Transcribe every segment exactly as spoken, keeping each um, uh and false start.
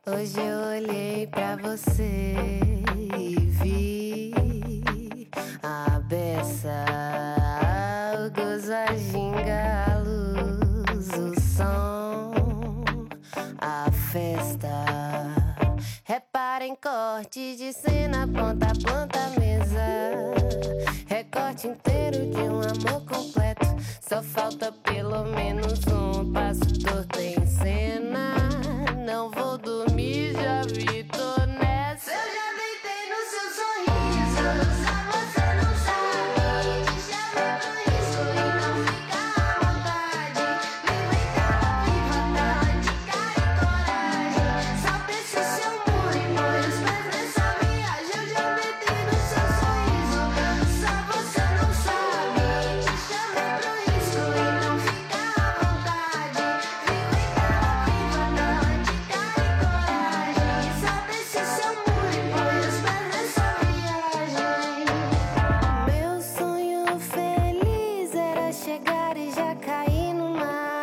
Hoje eu olhei pra você e vi a beça, o gozo, a ginga, a luz, o som, a festa. Reparem, corte de cena, ponta a ponta, mesa. Recorte inteiro de um amor completo. Só falta pelo menos um passo torto em cena. Não vou dormir, já vi, tô nessa. Eu já deitei no seu sorriso, só você não sabe. Te chamei pro risco e não fica à vontade. Me inventava viva, tarde, cara e coragem. Salta esse seu muro e põe os pés nessa viagem. Eu já deitei no seu sorriso, só você não sabe. Te chamei pro risco e não fica à vontade. Me inventava viva, tarde, cara e coragem. Salta esse seu muro e põe os pés nessa viagem. Meu sonho feliz era chegar e já cair no mar.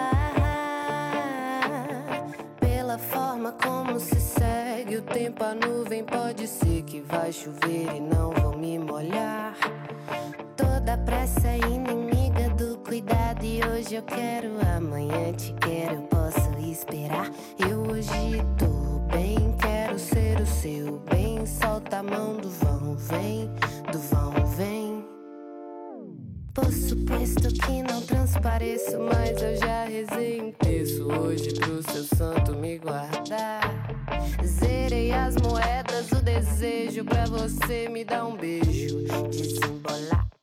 Pela forma como se segue o tempo, a nuvem pode ser que vai chover e não vou me molhar. Toda pressa é inimiga do cuidado e hoje eu quero, amanhã te quero, eu posso esperar. Eu hoje tô bem, quero ser o seu bem. Solta a mão do vão, vem, do vão, vem. Por suposto que não transpareço, mas eu já rezei um terço hoje pro seu santo me guardar. Zerei as moedas, o desejo pra você me dar um beijo, desembolar.